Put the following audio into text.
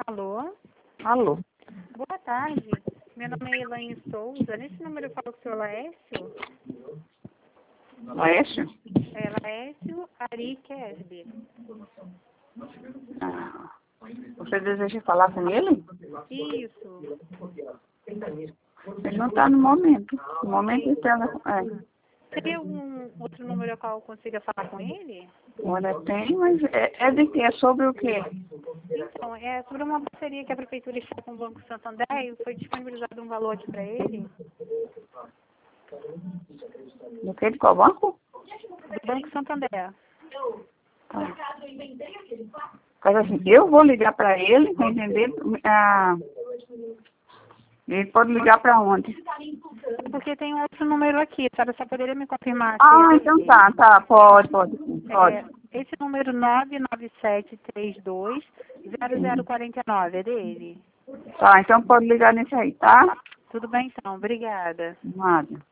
Alô? Alô? Boa tarde. Meu nome é Elaine Souza. Nesse número eu falo com o senhor Laércio? Laércio? É Laércio Ari Kesby. Ah, você deseja falar com ele? Isso. Ele não está no momento. No momento então, Teria algum outro número ao qual eu consiga falar com ele? olha, tem, mas é de que? É sobre o quê? Então, é sobre uma parceria que a Prefeitura está com o Banco Santander e foi disponibilizado um valor aqui para ele. Do que? De qual banco? Do Banco Santander. Tá. Mas assim, eu vou ligar para ele, para entender. Ele pode ligar para onde? Porque tem um outro número aqui, sabe? Só poderia me confirmar se Ah, é então esse? tá, pode, sim, pode. Esse número 997320049 é dele? Tá, então pode ligar nesse aí, tá? Tudo bem então, obrigada. Nada.